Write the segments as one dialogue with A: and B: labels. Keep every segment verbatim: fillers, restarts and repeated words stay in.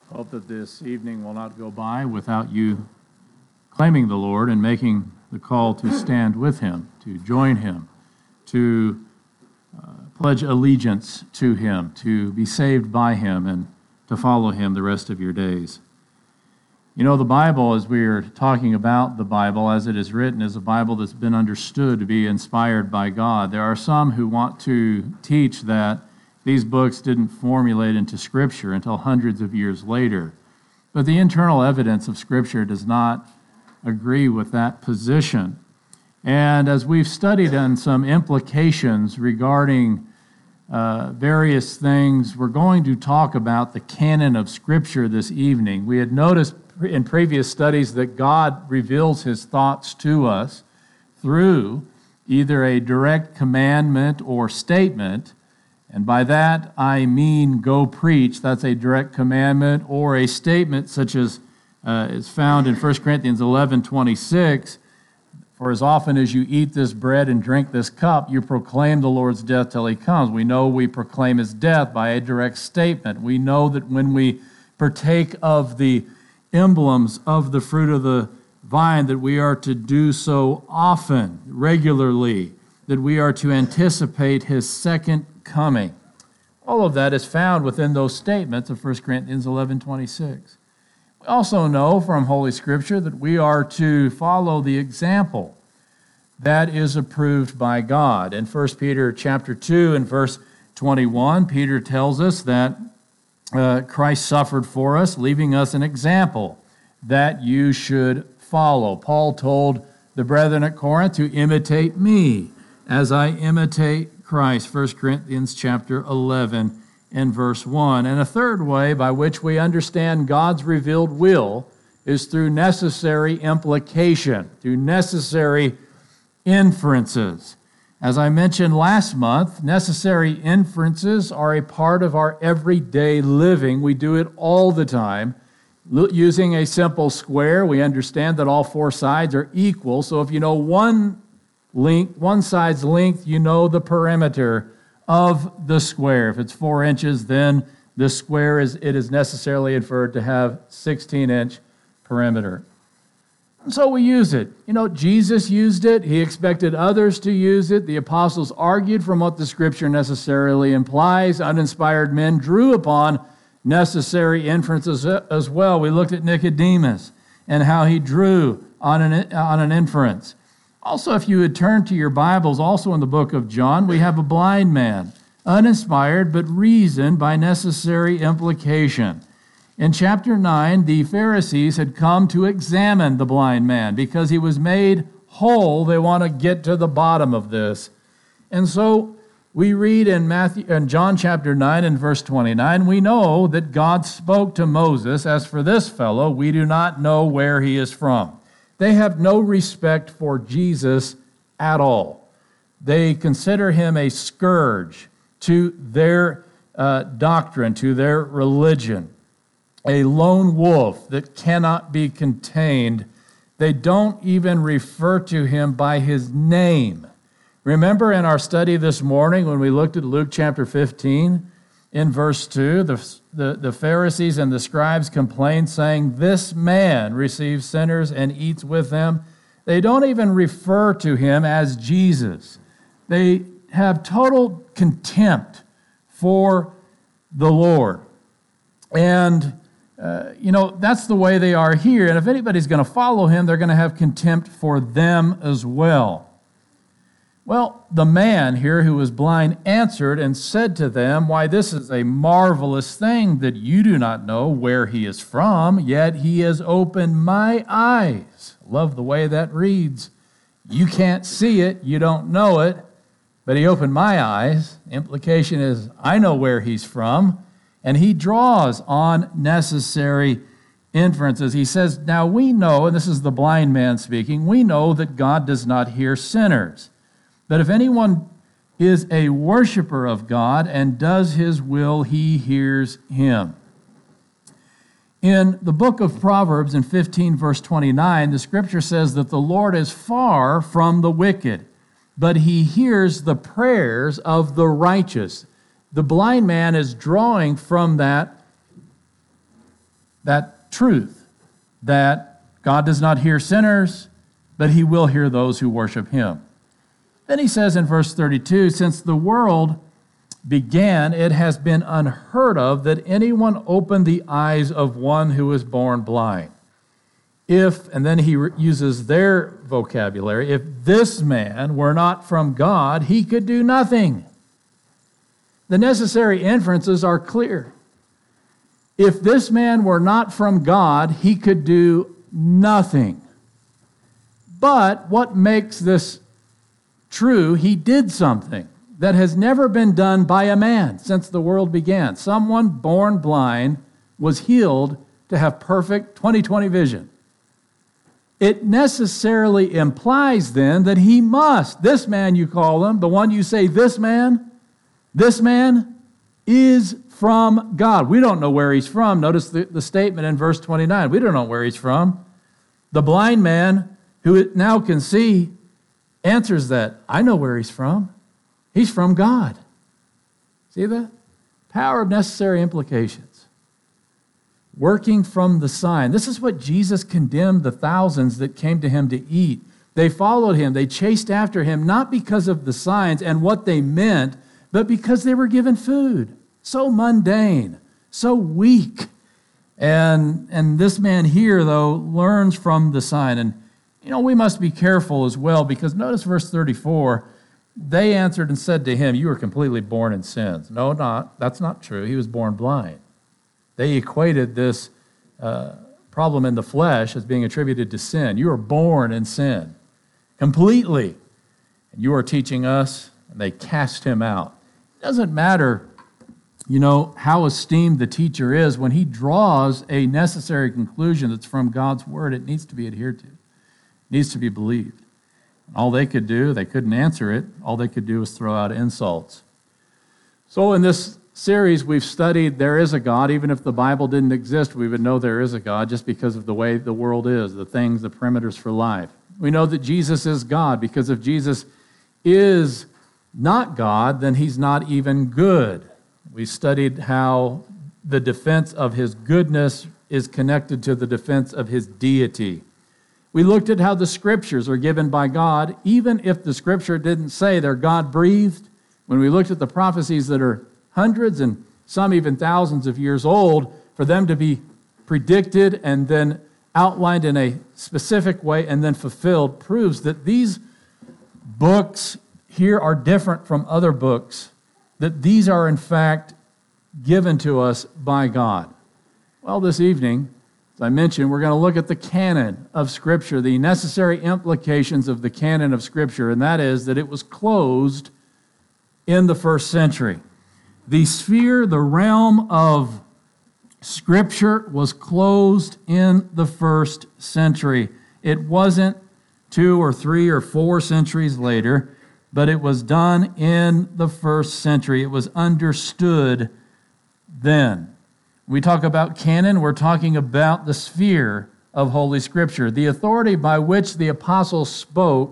A: Hope that this evening will not go by without you claiming the Lord and making the call to stand with Him, to join Him, to uh, pledge allegiance to Him, to be saved by Him, and to follow Him the rest of your days. You know, the Bible, as we are talking about the Bible as it is written, is a Bible that's been understood to be inspired by God. There are some who want to teach that these books didn't formulate into Scripture until hundreds of years later. But the internal evidence of Scripture does not agree with that position. And as we've studied on some implications regarding uh, various things, we're going to talk about the canon of Scripture this evening. We had noticed in previous studies that God reveals His thoughts to us through either a direct commandment or statement. And by that, I mean go preach. That's a direct commandment, or a statement such as uh, is found in First Corinthians eleven twenty-six. For as often as you eat this bread and drink this cup, you proclaim the Lord's death till He comes. We know we proclaim His death by a direct statement. We know that when we partake of the emblems of the fruit of the vine, that we are to do so often, regularly, that we are to anticipate His second coming. All of that is found within those statements of First Corinthians eleven twenty-six. We also know from Holy Scripture that we are to follow the example that is approved by God. In First Peter chapter two and verse twenty-one, Peter tells us that uh, Christ suffered for us, leaving us an example that you should follow. Paul told the brethren at Corinth to imitate me as I imitate Christ, First Corinthians chapter eleven and verse one. And a third way by which we understand God's revealed will is through necessary implication, through necessary inferences. As I mentioned last month, necessary inferences are a part of our everyday living. We do it all the time. Using a simple square, we understand that all four sides are equal. So if you know one length, one side's length, you know the perimeter of the square. If it's four inches, then the square is it is necessarily inferred to have sixteen-inch perimeter. So we use it. You know, Jesus used it. He expected others to use it. The apostles argued from what the Scripture necessarily implies. Uninspired men drew upon necessary inferences as well. We looked at Nicodemus and how he drew on an, on an inference. Also, if you would turn to your Bibles, also in the book of John, we have a blind man, uninspired but reasoned by necessary implication. In chapter nine, the Pharisees had come to examine the blind man because he was made whole. They want to get to the bottom of this. And so we read in Matthew, in John chapter nine and verse twenty-nine, we know that God spoke to Moses, "As for this fellow, we do not know where he is from." They have no respect for Jesus at all. They consider him a scourge to their uh, doctrine, to their religion, a lone wolf that cannot be contained. They don't even refer to him by his name. Remember in our study this morning when we looked at Luke chapter fifteen, in verse two, the, the, the Pharisees and the scribes complained, saying, "This man receives sinners and eats with them." They don't even refer to him as Jesus. They have total contempt for the Lord. And, uh, you know, that's the way they are here. And if anybody's going to follow him, they're going to have contempt for them as well. Well, the man here who was blind answered and said to them, "Why, this is a marvelous thing that you do not know where he is from, yet he has opened my eyes." Love the way that reads. You can't see it, you don't know it, but he opened my eyes. The implication is, I know where he's from, and he draws on necessary inferences. He says, "Now we know," and this is the blind man speaking, "we know that God does not hear sinners. But if anyone is a worshiper of God and does his will, he hears him." In the book of Proverbs, in fifteen, verse twenty-nine, the Scripture says that the Lord is far from the wicked, but he hears the prayers of the righteous. the righteous. The blind man is drawing from that, that truth that God does not hear sinners, but he will hear those who worship him. Then he says in verse thirty-two, since the world began, it has been unheard of that anyone opened the eyes of one who was born blind. If, and then he uses their vocabulary, if this man were not from God, he could do nothing. The necessary inferences are clear. If this man were not from God, he could do nothing. But what makes this true? He did something that has never been done by a man since the world began. Someone born blind was healed to have perfect twenty twenty vision. It necessarily implies then that he must, this man you call him, the one you say, this man, this man is from God. We don't know where he's from. Notice the, the statement in verse twenty-nine. We don't know where he's from. The blind man who now can see answers that. I know where he's from. He's from God. See that? Power of necessary implications. Working from the sign. This is what Jesus condemned the thousands that came to him to eat. They followed him. They chased after him, not because of the signs and what they meant, but because they were given food. So mundane, so weak. And, and this man here, though, learns from the sign. And, you know, we must be careful as well, because notice verse thirty-four, they answered and said to him, you were completely born in sins. No, not. That's not true. He was born blind. They equated this uh, problem in the flesh as being attributed to sin. You were born in sin completely. And you are teaching us, and they cast him out. It doesn't matter, you know, how esteemed the teacher is. When he draws a necessary conclusion that's from God's word, it needs to be adhered to. It needs to be believed. All they could do, they couldn't answer it. All they could do was throw out insults. So in this series, we've studied there is a God. Even if the Bible didn't exist, we would know there is a God just because of the way the world is, the things, the perimeters for life. We know that Jesus is God, because if Jesus is not God, then he's not even good. We studied how the defense of his goodness is connected to the defense of his deity. We looked at how the scriptures are given by God, even if the scripture didn't say they're God-breathed. When we looked at the prophecies that are hundreds and some even thousands of years old, for them to be predicted and then outlined in a specific way and then fulfilled, proves that these books here are different from other books, that these are in fact given to us by God. Well, this evening, as I mentioned, we're going to look at the canon of Scripture, the necessary implications of the canon of Scripture, and that is that it was closed in the first century. The sphere, the realm of Scripture was closed in the first century. It wasn't two or three or four centuries later, but it was done in the first century. It was understood then. We talk about canon, we're talking about the sphere of Holy Scripture. The authority by which the apostles spoke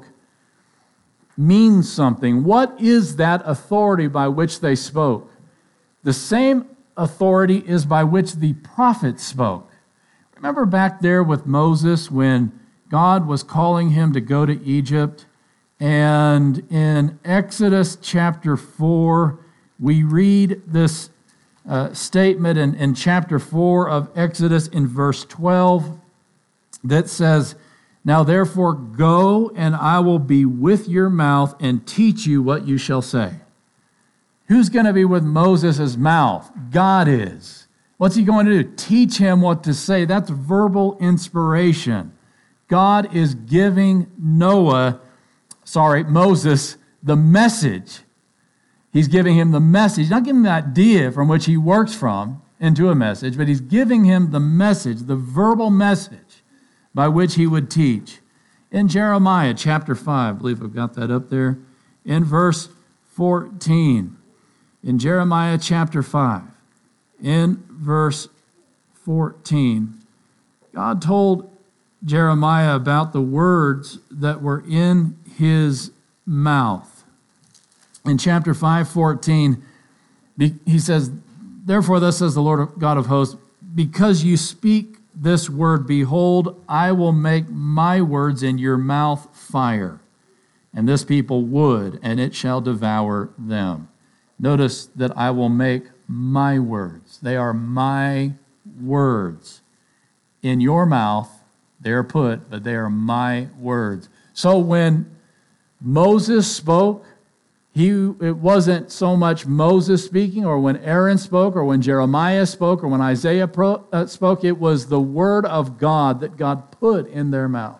A: means something. What is that authority by which they spoke? The same authority is by which the prophets spoke. Remember back there with Moses when God was calling him to go to Egypt, and in Exodus chapter four, we read this Uh, statement in, in chapter four of Exodus in verse twelve that says, now therefore go, and I will be with your mouth and teach you what you shall say. Who's going to be with Moses' mouth? God is. What's he going to do? Teach him what to say. That's verbal inspiration. God is giving Noah, sorry, Moses, the message. He's giving him the message, not giving him the idea from which he works from into a message, but he's giving him the message, the verbal message by which he would teach. In Jeremiah chapter five, I believe I've got that up there, in verse fourteen. In Jeremiah chapter five, in verse fourteen, God told Jeremiah about the words that were in his mouth. In chapter five, fourteen, he says, therefore thus says the Lord God of hosts, because you speak this word, behold, I will make my words in your mouth fire, and this people wood, and it shall devour them. Notice that I will make my words. They are my words. In your mouth, they are put, but they are my words. So when Moses spoke, he, it wasn't so much Moses speaking, or when Aaron spoke, or when Jeremiah spoke, or when Isaiah pro, uh, spoke. It was the word of God that God put in their mouth.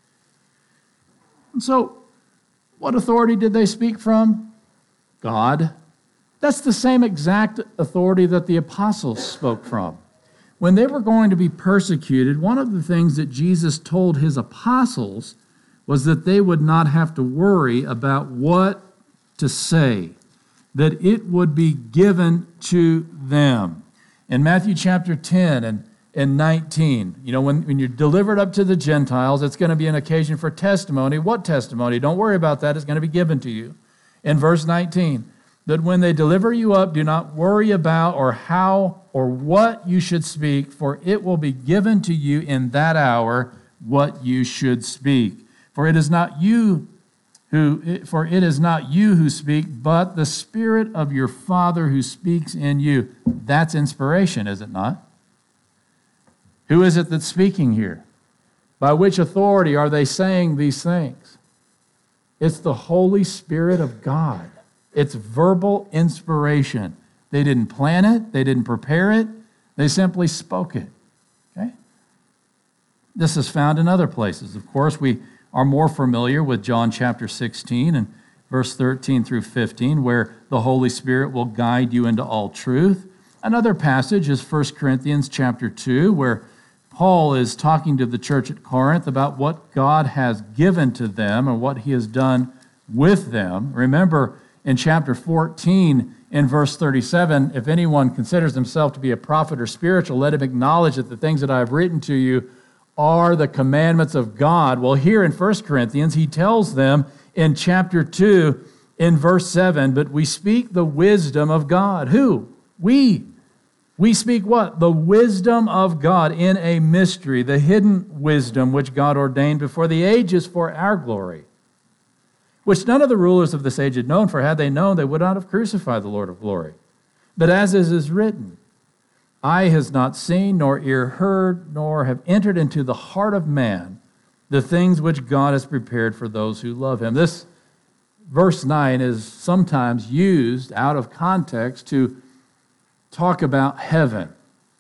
A: And so, what authority did they speak from? God. That's the same exact authority that the apostles spoke from. When they were going to be persecuted, one of the things that Jesus told his apostles was that they would not have to worry about what to say, that it would be given to them. In Matthew chapter ten and, and nineteen, you know, when, when you're delivered up to the Gentiles, it's going to be an occasion for testimony. What testimony? Don't worry about that. It's going to be given to you. In verse nineteen, that when they deliver you up, do not worry about or how or what you should speak, for it will be given to you in that hour what you should speak. For it is not you who, for it is not you who speak, but the Spirit of your Father who speaks in you. That's inspiration, is it not? Who is it that's speaking here? By which authority are they saying these things? It's the Holy Spirit of God. It's verbal inspiration. They didn't plan it. They didn't prepare it. They simply spoke it. Okay? This is found in other places. Of course, we are more familiar with John chapter sixteen and verse thirteen through fifteen, where the Holy Spirit will guide you into all truth. Another passage is First Corinthians chapter two, where Paul is talking to the church at Corinth about what God has given to them and what he has done with them. Remember, in chapter fourteen, in verse thirty-seven, if anyone considers himself to be a prophet or spiritual, let him acknowledge that the things that I have written to you are the commandments of God. Well, here in First Corinthians, he tells them in chapter two, in verse seven, but we speak the wisdom of God. Who? We. We speak what? The wisdom of God in a mystery, the hidden wisdom which God ordained before the ages for our glory, which none of the rulers of this age had known, for had they known, they would not have crucified the Lord of glory. But as it is written, eye has not seen, nor ear heard, nor have entered into the heart of man the things which God has prepared for those who love him. This verse nine is sometimes used out of context to talk about heaven.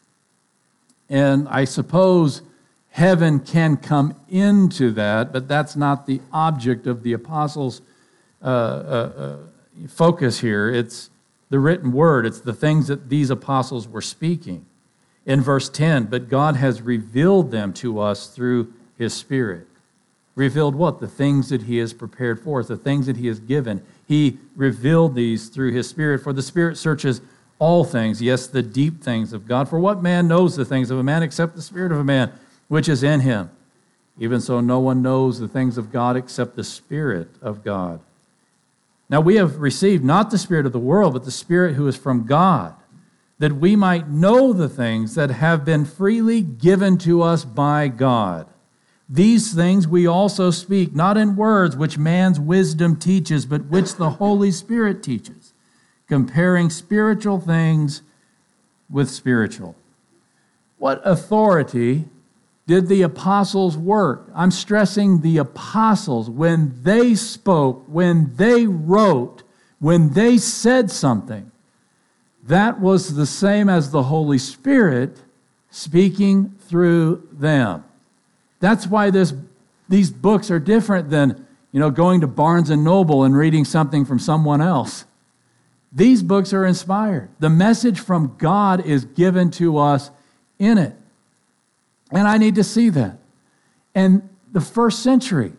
A: And I suppose heaven can come into that, but that's not the object of the apostles' uh, uh, uh, focus here. It's the written word. It's the things that these apostles were speaking. In verse ten, but God has revealed them to us through his Spirit. Revealed what? The things that he has prepared for us, the things that he has given. He revealed these through his Spirit, for the Spirit searches all things, yes, the deep things of God. For what man knows the things of a man except the Spirit of a man, which is in him? Even so, no one knows the things of God except the Spirit of God. Now we have received not the spirit of the world, but the Spirit who is from God, that we might know the things that have been freely given to us by God. These things we also speak, not in words which man's wisdom teaches, but which the Holy Spirit teaches, comparing spiritual things with spiritual. What authority did the apostles work? I'm stressing the apostles. When they spoke, when they wrote, when they said something, that was the same as the Holy Spirit speaking through them. That's why this, these books are different than, you know, going to Barnes and Noble and reading something from someone else. These books are inspired. The message from God is given to us in it. And I need to see that. And the first century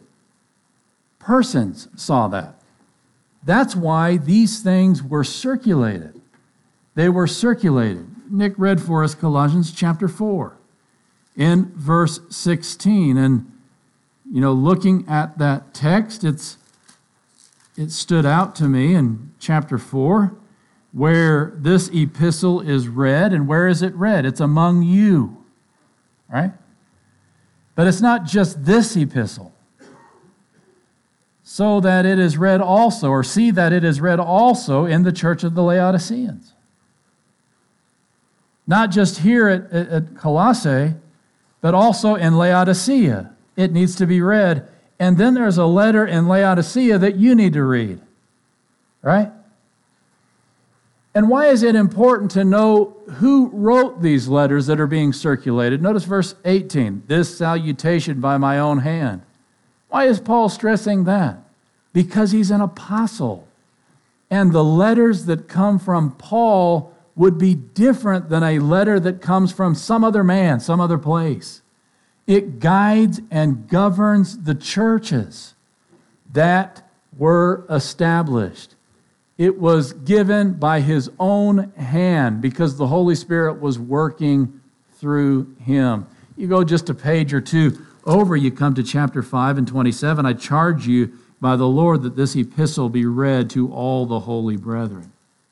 A: persons saw that. That's why these things were circulated. They were circulated. Nick read for us Colossians chapter four in verse sixteen. And, you know, looking at that text, it's it stood out to me in chapter four where this epistle is read. And where is it read? It's among you, right? But it's not just this epistle. So that it is read also, or see that it is read also in the church of the Laodiceans. Not just here at, at, at Colossae, but also in Laodicea. It needs to be read. And then there's a letter in Laodicea that you need to read, right? And why is it important to know who wrote these letters that are being circulated? Notice verse eighteen, this salutation by my own hand. Why is Paul stressing that? Because he's an apostle. And the letters that come from Paul would be different than a letter that comes from some other man, some other place. It guides and governs the churches that were established. It was given by his own hand because the Holy Spirit was working through him. You go just a page or two over, you come to chapter five and twenty-seven. I charge you by the Lord that this epistle be read to all the holy brethren.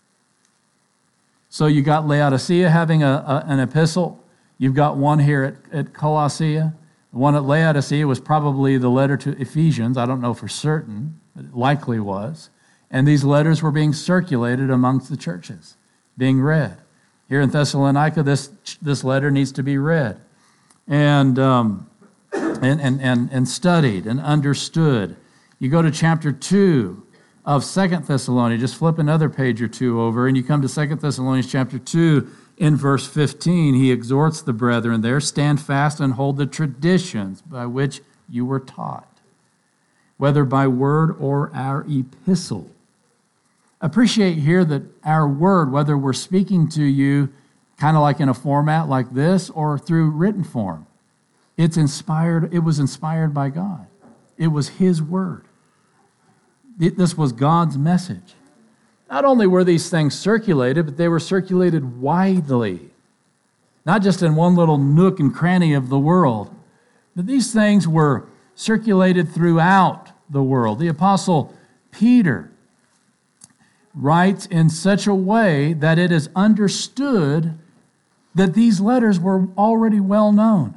A: So you got Laodicea having a, a, an epistle. You've got one here at, at Colossae. The one at Laodicea was probably the letter to Ephesians. I don't know for certain, but it likely was. And these letters were being circulated amongst the churches, being read. Here in Thessalonica, this, this letter needs to be read and, um, and, and, and, and studied and understood. You go to chapter two of Second Thessalonians, just flip another page or two over, and you come to Second Thessalonians chapter two, in verse fifteen. He exhorts the brethren there, stand fast and hold the traditions by which you were taught, whether by word or our epistle. Appreciate here that our word, whether we're speaking to you kind of like in a format like this or through written form, it's inspired. It was inspired by God. It was his word. It, this was God's message. Not only were these things circulated, but they were circulated widely, not just in one little nook and cranny of the world, but these things were circulated throughout the world. The Apostle Peter writes in such a way that it is understood that these letters were already well known.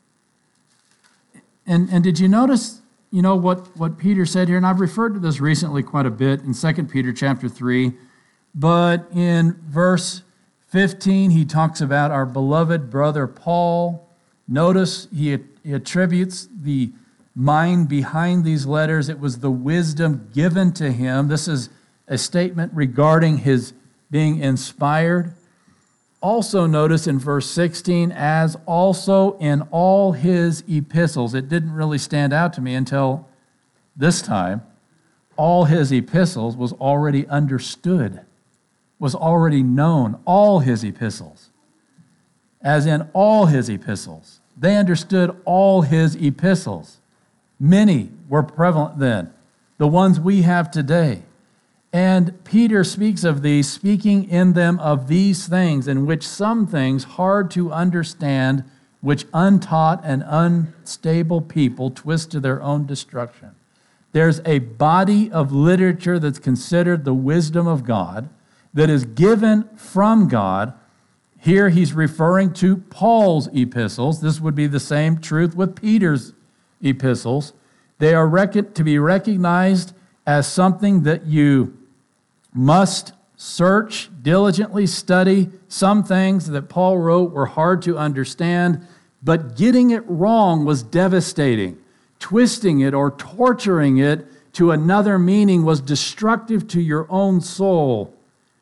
A: And, and did you notice, you know, what, what Peter said here? And I've referred to this recently quite a bit in Second Peter chapter three. But in verse fifteen, he talks about our beloved brother Paul. Notice he, he attributes the mind behind these letters. It was the wisdom given to him. This is a statement regarding his being inspired. Also notice in verse sixteen, as also in all his epistles. It didn't really stand out to me until this time. All his epistles was already understood, was already known. All his epistles. As in all his epistles. They understood all his epistles. Many were prevalent then. The ones we have today. And Peter speaks of these, speaking in them of these things, in which some things hard to understand, which untaught and unstable people twist to their own destruction. There's a body of literature that's considered the wisdom of God, that is given from God. Here he's referring to Paul's epistles. This would be the same truth with Peter's epistles. They are rec- to be recognized as something that you must search, diligently study. Some things that Paul wrote were hard to understand, but getting it wrong was devastating. Twisting it or torturing it to another meaning was destructive to your own soul.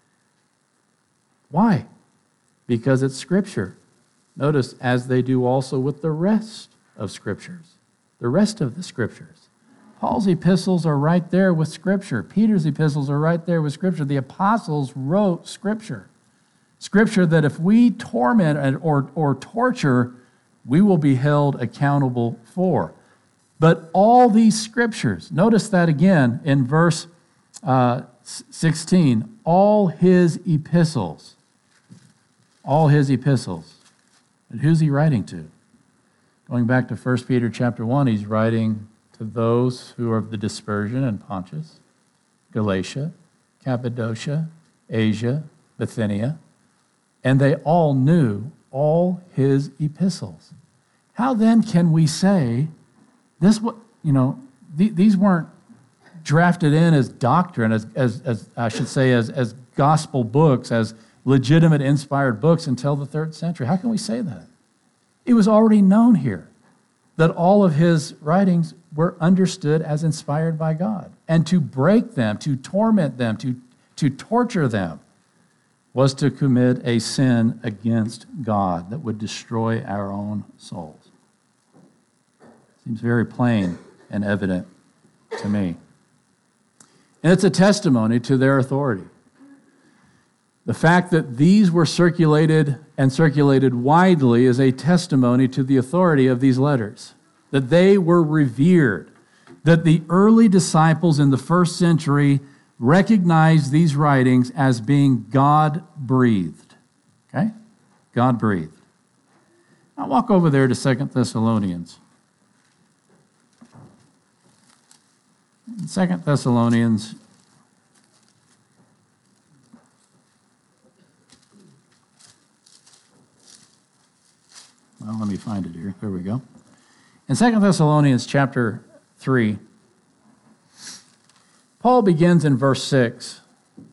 A: Why? Because it's Scripture. Notice, as they do also with the rest of Scriptures, the rest of the Scriptures. Paul's epistles are right there with Scripture. Peter's epistles are right there with Scripture. The apostles wrote Scripture. Scripture that if we torment or, or torture, we will be held accountable for. But all these Scriptures, notice that again in verse uh, sixteen, all his epistles, all his epistles. And who's he writing to? Going back to First Peter chapter one, he's writing to those who are of the dispersion in Pontus, Galatia, Cappadocia, Asia, Bithynia, and they all knew all his epistles. How then can we say this? What you know? Th- these weren't drafted in as doctrine, as, as, as I should say, as, as gospel books, as legitimate inspired books until the third century. How can we say that? It was already known here that all of his writings were understood as inspired by God. And to break them, to torment them, to, to torture them, was to commit a sin against God that would destroy our own souls. Seems very plain and evident to me. And it's a testimony to their authority. The fact that these were circulated and circulated widely is a testimony to the authority of these letters, that they were revered, that the early disciples in the first century recognized these writings as being God-breathed. Okay? God-breathed. Now walk over there to Second Thessalonians. In Second Thessalonians, well, let me find it here. There we go. In Second Thessalonians chapter three, Paul begins in verse six.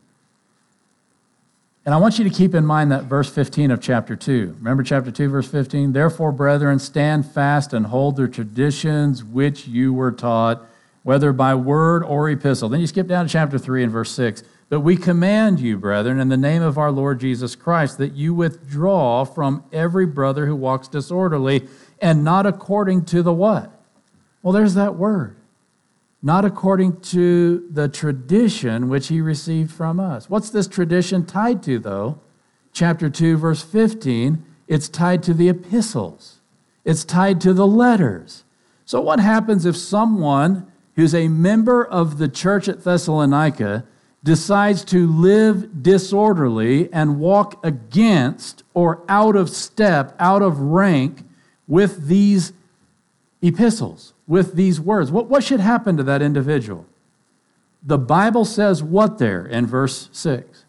A: And I want you to keep in mind that verse fifteen of chapter two. Remember chapter two, verse fifteen? Therefore, brethren, stand fast and hold the traditions which you were taught, whether by word or epistle. Then you skip down to chapter three and verse six. But we command you, brethren, in the name of our Lord Jesus Christ, that you withdraw from every brother who walks disorderly, and not according to the what? Well, there's that word. Not according to the tradition which he received from us. What's this tradition tied to, though? Chapter two, verse fifteen, it's tied to the epistles. It's tied to the letters. So what happens if someone who's a member of the church at Thessalonica decides to live disorderly and walk against or out of step, out of rank with these epistles, with these words? What, what should happen to that individual? The Bible says what there in verse six?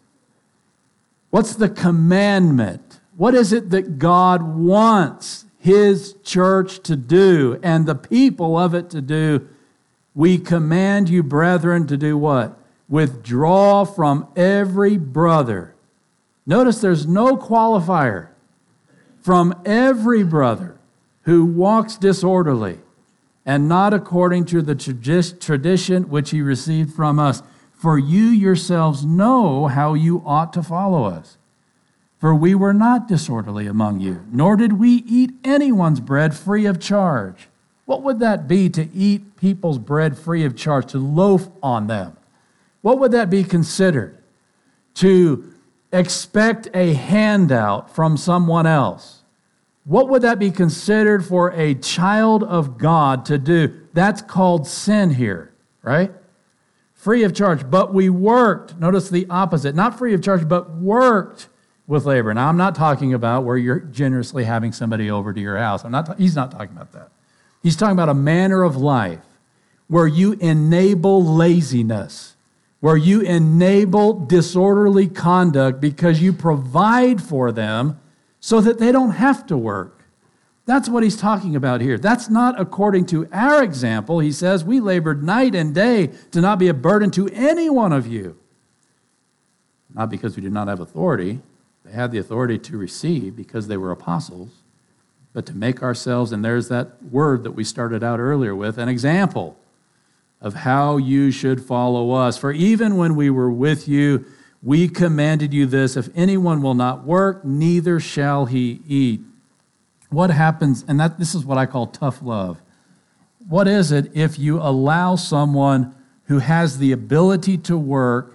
A: What's the commandment? What is it that God wants his church to do and the people of it to do? We command you, brethren, to do what? Withdraw from every brother. Notice there's no qualifier. From every brother who walks disorderly and not according to the tradition which he received from us. For you yourselves know how you ought to follow us. For we were not disorderly among you, nor did we eat anyone's bread free of charge. What would that be, to eat people's bread free of charge, to loaf on them? What would that be considered? To expect a handout from someone else? What would that be considered for a child of God to do? That's called sin here, right? Free of charge. But we worked. Notice the opposite. Not free of charge, but worked with labor. Now, I'm not talking about where you're generously having somebody over to your house. I'm not. He's not talking about that. He's talking about a manner of life where you enable laziness, where you enable disorderly conduct because you provide for them so that they don't have to work. That's what he's talking about here. That's not according to our example. He says, we labored night and day to not be a burden to any one of you. Not because we did not have authority. They had the authority to receive because they were apostles, but to make ourselves, and there's that word that we started out earlier with, an example of how you should follow us. For even when we were with you, we commanded you this: if anyone will not work, neither shall he eat. What happens, and that this is what I call tough love. What is it if you allow someone who has the ability to work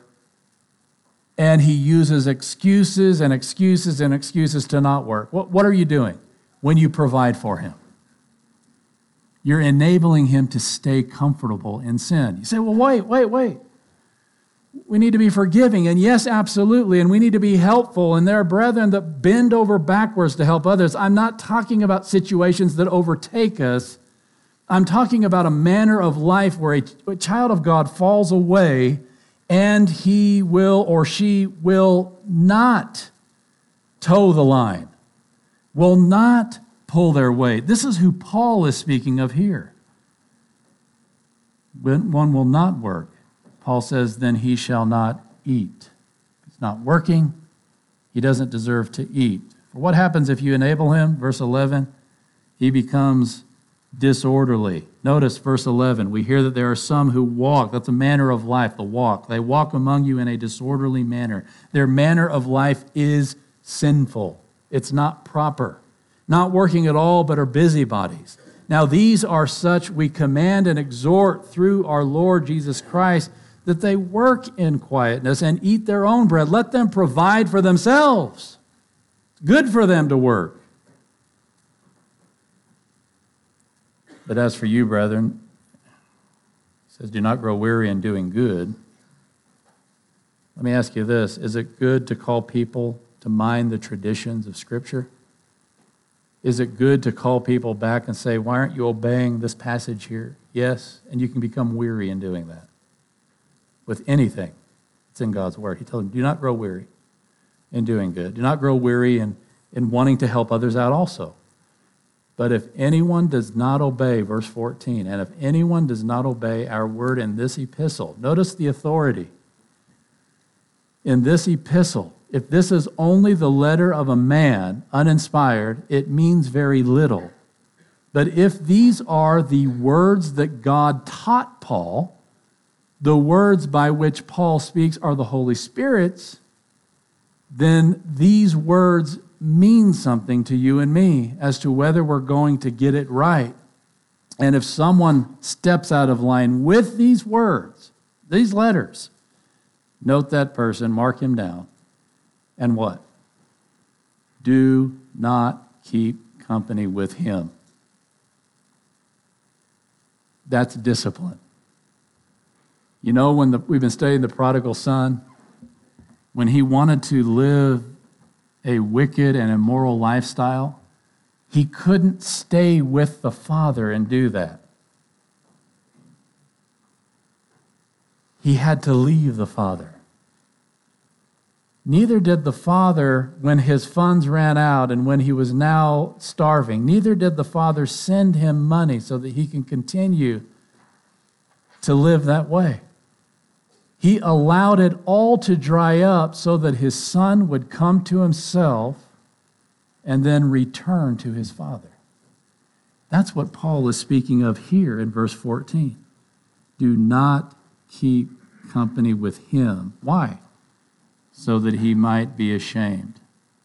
A: and he uses excuses and excuses and excuses to not work? What, what are you doing when you provide for him? You're enabling him to stay comfortable in sin. You say, well, wait, wait, wait. We need to be forgiving, and yes, absolutely, and we need to be helpful, and there are brethren that bend over backwards to help others. I'm not talking about situations that overtake us. I'm talking about a manner of life where a, a child of God falls away and he will or she will not toe the line, will not pull their weight. This is who Paul is speaking of here. When one will not work, Paul says, then he shall not eat. If he's not working, he doesn't deserve to eat. For what happens if you enable him? Verse eleven, he becomes disorderly. Notice verse eleven. We hear that there are some who walk. That's a manner of life, the walk. They walk among you in a disorderly manner. Their manner of life is sinful. It's not proper. Not working at all, but are busybodies. Now these are such we command and exhort through our Lord Jesus Christ that they work in quietness and eat their own bread. Let them provide for themselves. It's good for them to work. But as for you, brethren, he says, do not grow weary in doing good. Let me ask you this. Is it good to call people to mind the traditions of Scripture? Is it good to call people back and say, why aren't you obeying this passage here? Yes, and you can become weary in doing that. With anything that's in God's Word. He told them, do not grow weary in doing good. Do not grow weary in, in wanting to help others out also. But if anyone does not obey, verse fourteen, and if anyone does not obey our word in this epistle, notice the authority. In this epistle, if this is only the letter of a man, uninspired, it means very little. But if these are the words that God taught Paul, the words by which Paul speaks are the Holy Spirit's, then these words mean something to you and me as to whether we're going to get it right. And if someone steps out of line with these words, these letters, note that person, mark him down, and what? Do not keep company with him. That's discipline. You know, when the, we've been studying the prodigal son, when he wanted to live a wicked and immoral lifestyle, he couldn't stay with the father and do that. He had to leave the father. Neither did the father, when his funds ran out and when he was now starving, neither did the father send him money so that he can continue to live that way. He allowed it all to dry up so that his son would come to himself and then return to his father. That's what Paul is speaking of here in verse fourteen. Do not keep company with him. Why? So that he might be ashamed.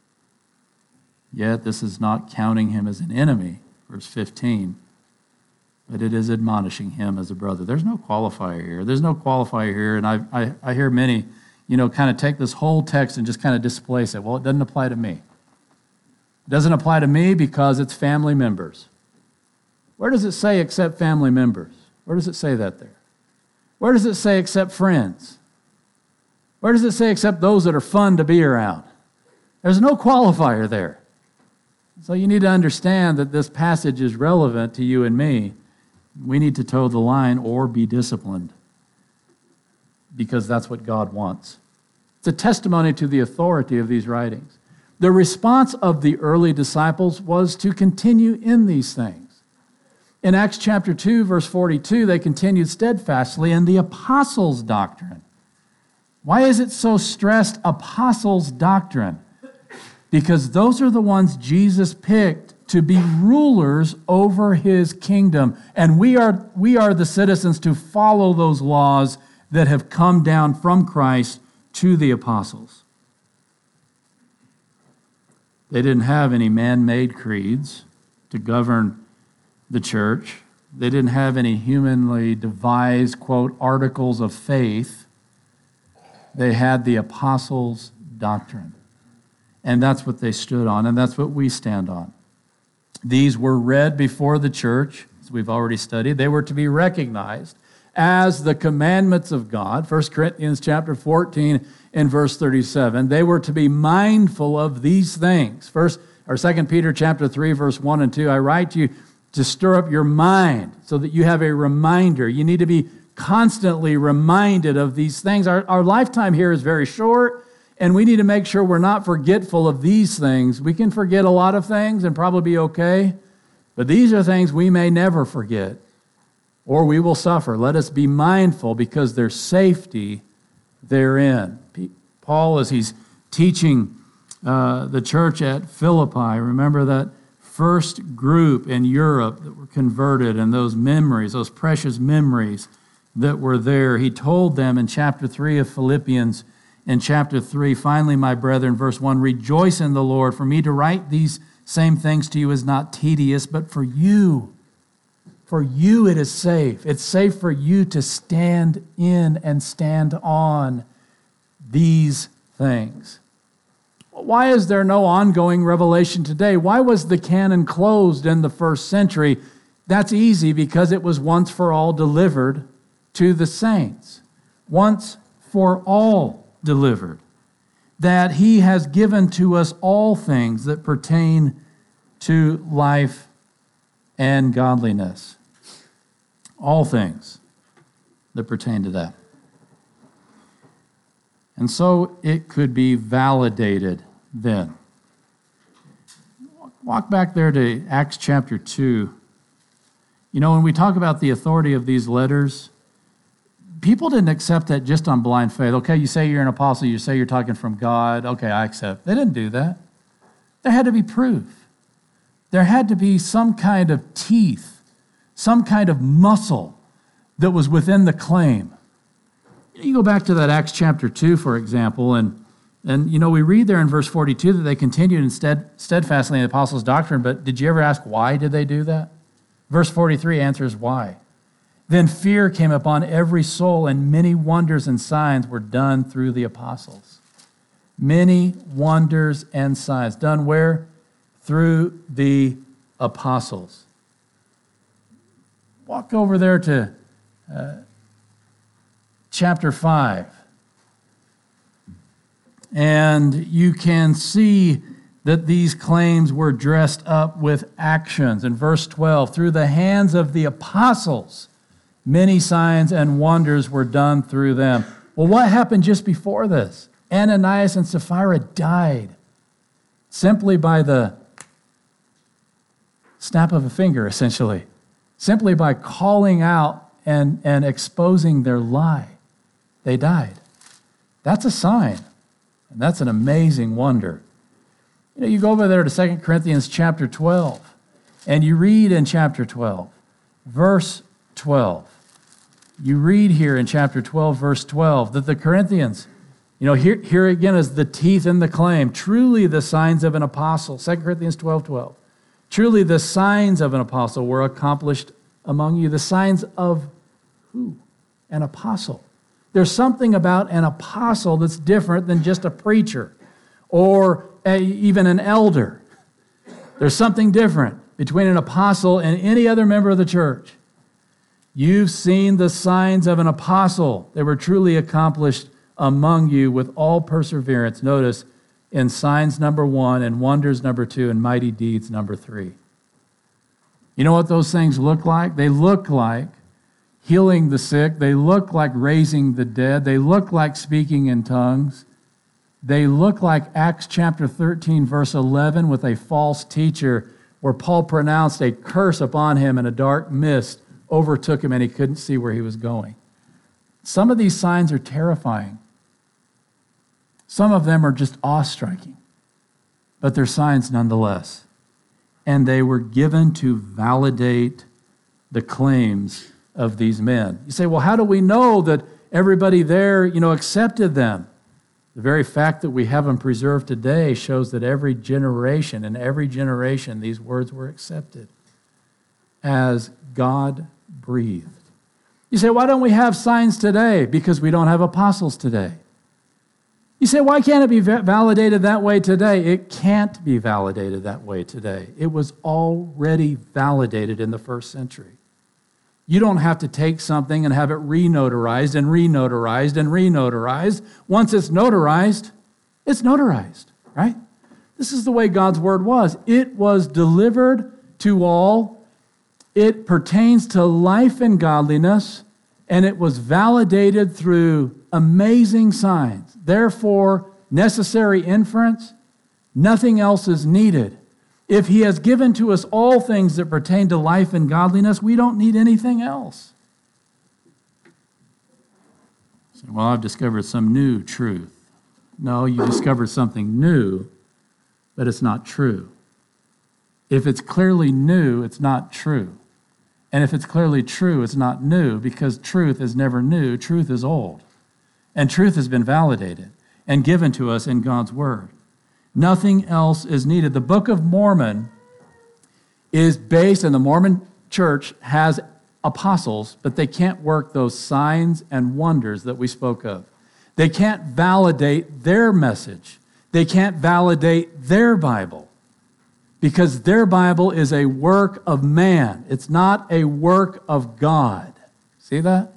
A: Yet this is not counting him as an enemy, verse fifteen, but it is admonishing him as a brother. There's no qualifier here. There's no qualifier here, and I, I, I hear many, you know, kind of take this whole text and just kind of displace it. Well, it doesn't apply to me. It doesn't apply to me because it's family members. Where does it say except family members? Where does it say that there? Where does it say except friends? Where does it say except those that are fun to be around? There's no qualifier there. So you need to understand that this passage is relevant to you and me. We need to toe the line or be disciplined because that's what God wants. It's a testimony to the authority of these writings. The response of the early disciples was to continue in these things. In Acts chapter two, verse forty-two, they continued steadfastly in the apostles' doctrine. Why is it so stressed, apostles' doctrine? Because those are the ones Jesus picked to be rulers over his kingdom. And we are, we are the citizens to follow those laws that have come down from Christ to the apostles. They didn't have any man-made creeds to govern the church. They didn't have any humanly devised, quote, articles of faith. They had the apostles' doctrine. And that's what they stood on, and that's what we stand on. These were read before the church, as we've already studied. They were to be recognized as the commandments of God. First Corinthians chapter fourteen and verse thirty-seven. They were to be mindful of these things. First or Second Peter chapter three, verse one and two. I write to you to stir up your mind so that you have a reminder. You need to be
B: constantly reminded of these things. Our, our lifetime here is very short, and we need to make sure we're not forgetful of these things. We can forget a lot of things and probably be okay, but these are things we may never forget, or we will suffer. Let us be mindful because there's safety therein. Paul, as he's teaching uh, the church at Philippi, remember that first group in Europe that were converted and those memories, those precious memories that were there. He told them in chapter three of Philippians, in chapter three, finally, my brethren, verse one, rejoice in the Lord. For me to write these same things to you is not tedious, but for you, for you it is safe. It's safe for you to stand in and stand on these things. Why is there no ongoing revelation today? Why was the canon closed in the first century? That's easy because it was once for all delivered to the saints. Once for all delivered. That he has given to us all things that pertain to life and godliness. All things that pertain to that. And so it could be validated then. Walk back there to Acts chapter two. You know, when we talk about the authority of these letters, people didn't accept that just on blind faith. Okay, you say you're an apostle, you say you're talking from God. Okay, I accept. They didn't do that. There had to be proof. There had to be some kind of teeth, some kind of muscle that was within the claim. You go back to that Acts chapter two, for example, and, and you know, we read there in verse forty-two that they continued instead steadfastly in the apostles' doctrine, but did you ever ask why did they do that? Verse forty-three answers why. Then fear came upon every soul, and many wonders and signs were done through the apostles. Many wonders and signs. Done where? Through the apostles. Walk over there to uh, chapter five. And you can see that these claims were dressed up with actions. In verse twelve, through the hands of the apostles, many signs and wonders were done through them. Well, what happened just before this? Ananias and Sapphira died simply by the snap of a finger, essentially. Simply by calling out and, and exposing their lie. They died. That's a sign. And that's an amazing wonder. You know, you go over there to Second Corinthians chapter twelve, and you read in chapter twelve, verse twelve. You read here in chapter twelve, verse twelve, that the Corinthians, you know, here, here again is the teeth in the claim. Truly the signs of an apostle, Second Corinthians twelve, twelve. Truly the signs of an apostle were accomplished among you. The signs of who? An apostle. There's something about an apostle that's different than just a preacher or a, even an elder. There's something different between an apostle and any other member of the church. You've seen the signs of an apostle. They were truly accomplished among you with all perseverance. Notice in signs number one and wonders number two and mighty deeds number three. You know what those things look like? They look like healing the sick. They look like raising the dead. They look like speaking in tongues. They look like Acts chapter thirteen, verse eleven, with a false teacher where Paul pronounced a curse upon him and a dark mist overtook him and he couldn't see where he was going. Some of these signs are terrifying. Some of them are just awe-striking, but they're signs nonetheless. And they were given to validate the claims of these men. You say, well, how do we know that everybody there, you know, accepted them? The very fact that we have them preserved today shows that every generation, in every generation, these words were accepted as God-breathed. You say, why don't we have signs today? Because we don't have apostles today. You say, why can't it be validated that way today? It can't be validated that way today. It was already validated in the first century. You don't have to take something and have it re-notarized and re-notarized and re-notarized. Once it's notarized, it's notarized, right? This is the way God's word was. It was delivered to all. It pertains to life and godliness, and it was validated through amazing signs. Therefore, necessary inference, nothing else is needed. If he has given to us all things that pertain to life and godliness, we don't need anything else. So, well, I've discovered some new truth. No, you discovered something new, but it's not true. If it's clearly new, it's not true. And if it's clearly true, it's not new, because truth is never new. Truth is old. And truth has been validated and given to us in God's Word. Nothing else is needed. The Book of Mormon is based, and the Mormon church has apostles, but they can't work those signs and wonders that we spoke of. They can't validate their message. They can't validate their Bible, because their Bible is a work of man. It's not a work of God. See that?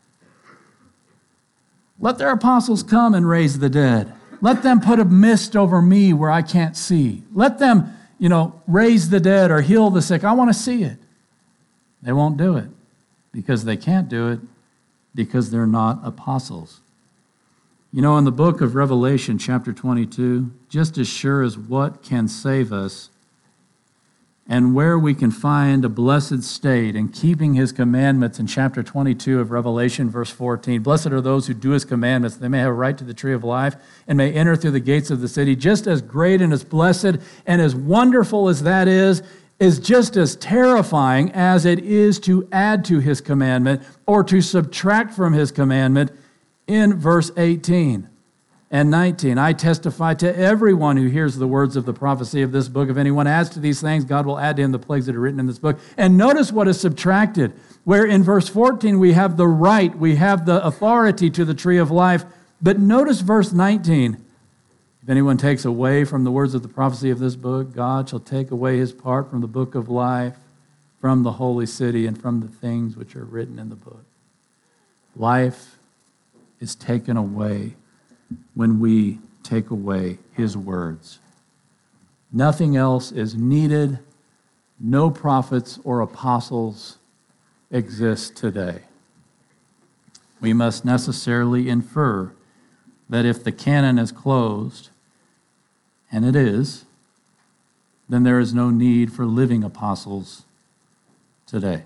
B: Let their apostles come and raise the dead. Let them put a mist over me where I can't see. Let them, you know, raise the dead or heal the sick. I want to see it. They won't do it because they can't do it because they're not apostles. You know, in the book of Revelation, chapter twenty-two, just as sure as what can save us and where we can find a blessed state in keeping his commandments in chapter twenty-two of Revelation, verse fourteen. Blessed are those who do his commandments. They may have a right to the tree of life and may enter through the gates of the city. Just as great and as blessed and as wonderful as that is, is just as terrifying as it is to add to his commandment or to subtract from his commandment in verse eighteen. And nineteen, I testify to everyone who hears the words of the prophecy of this book. If anyone adds to these things, God will add to him the plagues that are written in this book. And notice what is subtracted, where in verse fourteen we have the right, we have the authority to the tree of life. But notice verse nineteen. If anyone takes away from the words of the prophecy of this book, God shall take away his part from the book of life, from the holy city, and from the things which are written in the book. Life is taken away when we take away his words. Nothing else is needed. No prophets or apostles exist today. We must necessarily infer that if the canon is closed, and it is, then there is no need for living apostles today.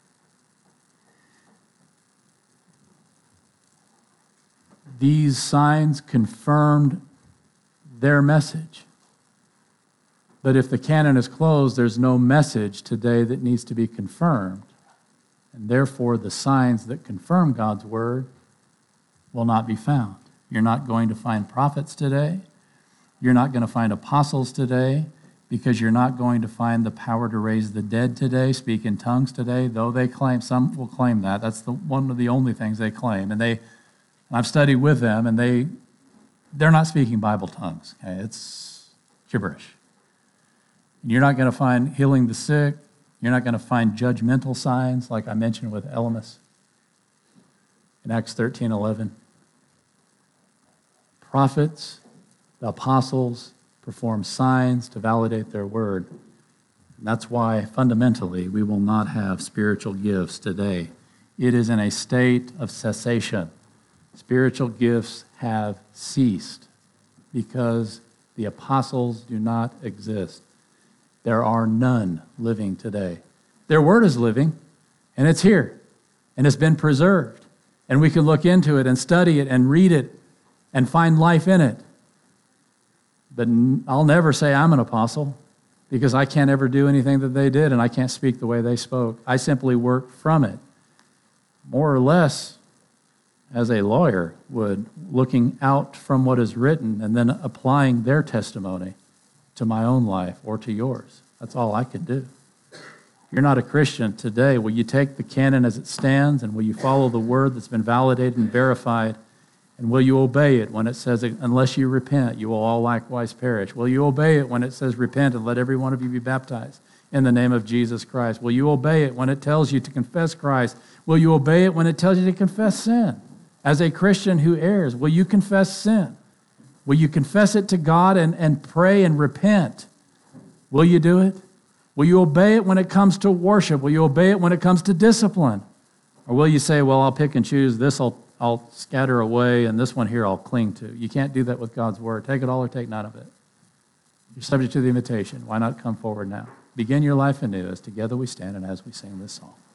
B: These signs confirmed their message. But if the canon is closed, there's no message today that needs to be confirmed. And therefore, the signs that confirm God's word will not be found. You're not going to find prophets today. You're not going to find apostles today, because you're not going to find the power to raise the dead today, speak in tongues today, though they claim, some will claim that. That's the, one of the only things they claim. And they I've studied with them, and they, they're not speaking Bible tongues. Okay? It's gibberish. You're not going to find healing the sick. You're not going to find judgmental signs like I mentioned with Elymas in Acts thirteen eleven. Prophets, the apostles, perform signs to validate their word. And that's why, fundamentally, we will not have spiritual gifts today. It is in a state of cessation. Spiritual gifts have ceased because the apostles do not exist. There are none living today. Their word is living, and it's here, and it's been preserved. And we can look into it and study it and read it and find life in it. But I'll never say I'm an apostle, because I can't ever do anything that they did, and I can't speak the way they spoke. I simply work from it, more or less as a lawyer would, looking out from what is written and then applying their testimony to my own life or to yours. That's all I can do. If you're not a Christian today, will you take the canon as it stands, and will you follow the word that's been validated and verified? And will you obey it when it says, unless you repent, you will all likewise perish? Will you obey it when it says, repent and let every one of you be baptized in the name of Jesus Christ? Will you obey it when it tells you to confess Christ? Will you obey it when it tells you to confess sin? As a Christian who errs, will you confess sin? Will you confess it to God and, and pray and repent? Will you do it? Will you obey it when it comes to worship? Will you obey it when it comes to discipline? Or will you say, well, I'll pick and choose, this I'll, I'll scatter away, and this one here I'll cling to? You can't do that with God's word. Take it all or take none of it. You're subject to the invitation. Why not come forward now? Begin your life anew as together we stand and as we sing this song.